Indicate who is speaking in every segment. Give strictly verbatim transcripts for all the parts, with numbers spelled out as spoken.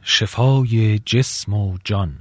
Speaker 1: شفای جسم و جان.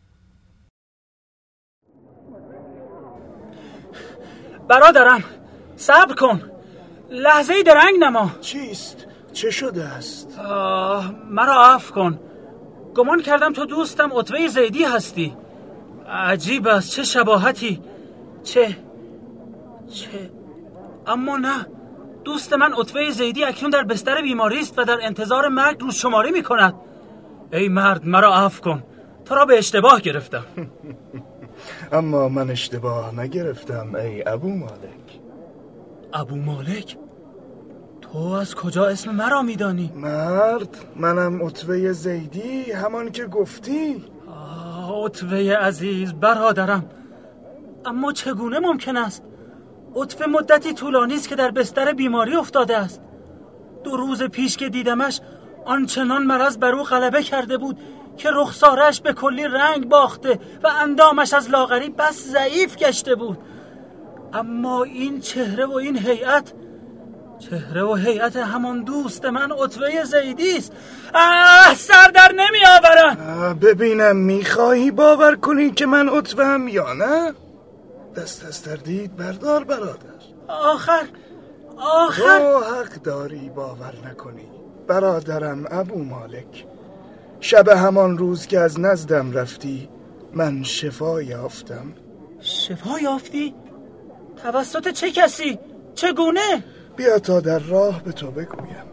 Speaker 2: برادرم صبر کن، لحظه درنگ نما.
Speaker 3: چیست؟ چه شده است؟
Speaker 2: آه، مرا عفو کن. گمان کردم تو دوستم عتبه زیدی هستی. عجیب است، چه شباهتی. چه چه اما نه، دوست من عتبه زیدی اکنون در بستر بیماری است و در انتظار مرگ روز شماری می کند. ای مرد، مرا عفو کن، تو را به اشتباه گرفتم.
Speaker 3: اما من اشتباه نگرفتم ای ابو مالک.
Speaker 2: ابو مالک؟ تو از کجا اسم مرا میدانی؟
Speaker 3: مرد، منم عتبه زیدی، همان که گفتی.
Speaker 2: آه، عتبه عزیز برادرم، اما چگونه ممکن است؟ عتبه مدتی طولانی است که در بستر بیماری افتاده است. دو روز پیش که دیدمش آنچنان مرض بر او غلبه کرده بود که رخسارش به کلی رنگ باخته و اندامش از لاغری بس ضعیف گشته بود. اما این چهره و این هیئت، چهره و هیئت همان دوست من عتبه زیدی است. آه، سر در نمی آورم.
Speaker 3: ببینم میخواهی باور کنی که من عتبه‌ام یا نه؟ دست از تردید بردار برادر.
Speaker 2: آخر آخر
Speaker 3: تو حق داری باور نکنی برادرم ابو مالک. شب همان روز که از نزدم رفتی من شفا یافتم.
Speaker 2: شفا یافتی؟ توسط چه کسی؟ چگونه؟
Speaker 3: بیا تا در راه به تو بگویم.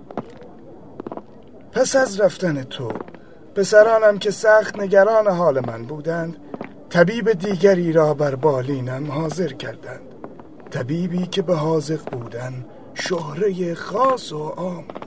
Speaker 3: پس از رفتن تو پسرانم که سخت نگران حال من بودند طبیب دیگری را بر بالینم حاضر کردند. طبیبی که به حاذق بودن شهره خاص و عام بود.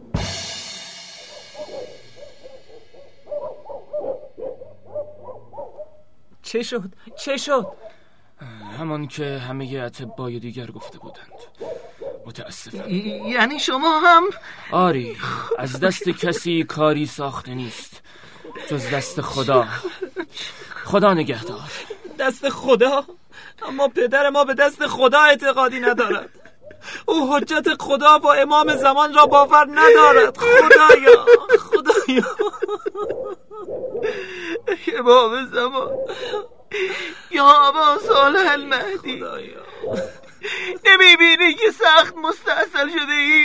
Speaker 2: چه شد؟ چه شد؟
Speaker 4: همان که همه اطبای دیگر گفته بودند. متاسفم.
Speaker 5: یعنی شما هم؟
Speaker 4: آری، از دست کسی کاری ساخته نیست جز دست خدا. خدا نگهدار.
Speaker 2: دست خدا؟ اما پدر ما به دست خدا اعتقادی ندارد. او حجت خدا و امام زمان را باور ندارد. خدایا خدایا
Speaker 5: امام زمان یا ابا صالح المهدی، نمیبینی که سخت مستعصل شده ایم؟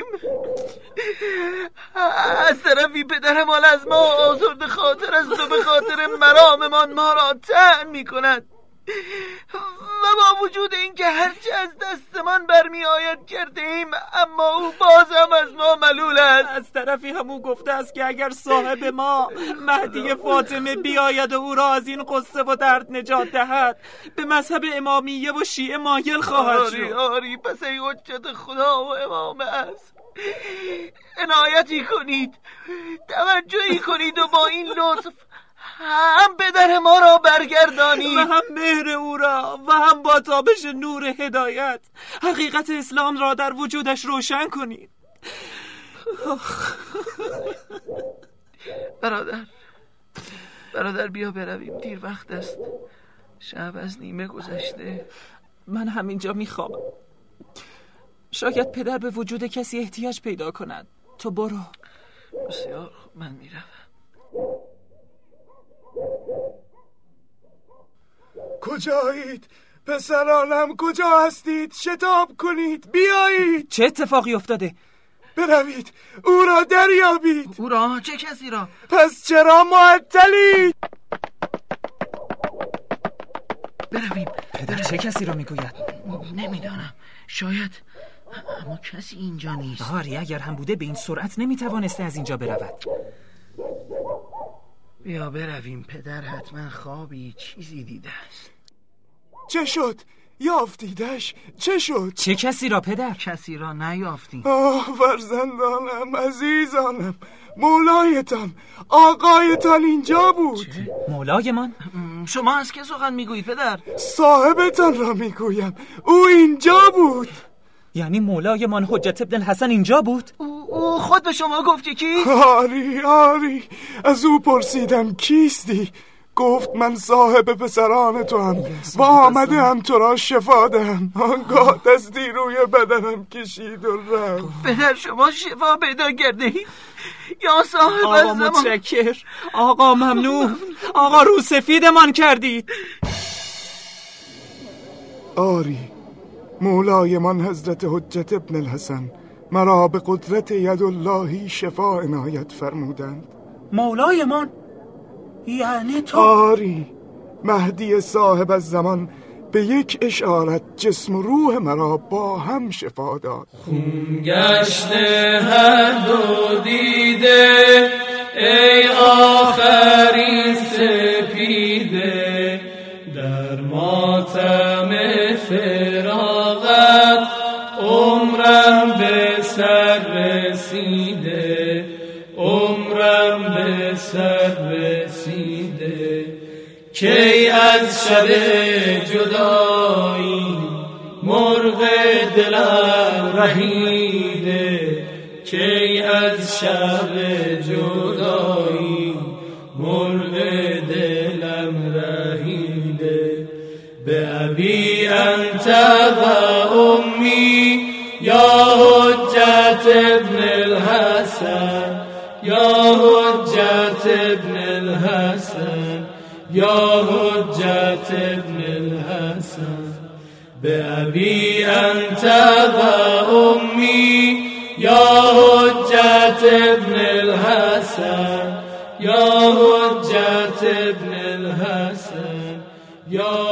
Speaker 5: از طرفی پدرمان از ما آزرده خاطر است و به خاطر مراممان ما را طعن میکند و با وجود اینکه هرچه از دستمان برمی آید کرده ایم اما او باز هم از ما ملول است.
Speaker 2: از طرفی هم او گفته است که اگر صاحب ما مهدی فاطمه بیاید و او را از این قصه و درد نجات دهد به مذهب امامیه و شیعه مایل خواهد شد.
Speaker 5: آری آری، پس ای حجت خدا و امام است، عنایتی کنید، توجهی کنید و با این لطف هم پدر ما را برگردانید
Speaker 2: و هم مهر او را و هم با تابش نور هدایت حقیقت اسلام را در وجودش روشن کنید.
Speaker 5: برادر برادر بیا برویم، دیر وقت است، شب از نیمه گذشته.
Speaker 2: من همینجا میخوابم. شاید پدر به وجود کسی احتیاج پیدا کند. تو برو.
Speaker 5: بسیار خوب، من میروم.
Speaker 3: کجایید؟ پسرانم کجا هستید؟ شتاب کنید، بیایید.
Speaker 2: چه اتفاقی افتاده؟
Speaker 3: بروید او را دریابید.
Speaker 5: او را؟ چه کسی را؟
Speaker 3: پس چرا معطلید؟
Speaker 5: برویم.
Speaker 2: پدر چه کسی را میگوید؟
Speaker 5: نمیدانم، شاید، اما کسی اینجا نیست.
Speaker 2: آری، اگر هم بوده به این سرعت نمیتوانسته از اینجا برود.
Speaker 5: بیا برویم، پدر حتما خوابی چیزی دیده است.
Speaker 3: چه شد؟ یافتیدش؟ چه شد؟
Speaker 2: چه کسی را پدر؟
Speaker 5: کسی را نیافتیم.
Speaker 3: آه فرزندانم، عزیزانم، مولایتان، آقایتان اینجا بود.
Speaker 5: چه؟
Speaker 2: مولایمان؟
Speaker 5: شما از که سخن میگویید پدر؟
Speaker 3: صاحبتان را میگویم، او اینجا بود.
Speaker 2: یعنی مولایمان حجت ابن الحسن اینجا بود؟
Speaker 5: او, او خود به شما گفت که کی؟
Speaker 3: آری آری، از او پرسیدم کیستی؟ گفت من صاحب پسران تو هم و آمده هم تو را شفا دهم. آنگاه دستی روی بدنم کشید و رفت.
Speaker 5: پدر شما شفا پیدا کرده اید؟ یا صاحب
Speaker 6: آقا
Speaker 5: الزمان.
Speaker 6: متشکر، آقا ممنون، آقا رو سفیدمان کردید.
Speaker 3: آری مولای من حضرت حجت ابن الحسن مرا به قدرت یداللهی شفا عنایت فرمودند.
Speaker 2: مولای من؟ یعنی تو؟
Speaker 3: آری مهدی صاحب الزمان به یک اشارت جسم و روح مرا با هم شفا داد.
Speaker 7: خون گشته هر دو دیده ای آخرین سپیده، در ماتم فراغت عمرم به سر رسیده، عمرم به سر رسیده. کی از شب جدایی مرغ دلم رهیده، کی از شب جدایی مرغ دلم رهیده. به ابی انت و امی یا حجت ابن الحسن، یا حجت ابن الحسن، یا حجت ابن الحسن. به ابی انت و امی یا حجت ابن الحسن، یا حجت ابن الحسن، یا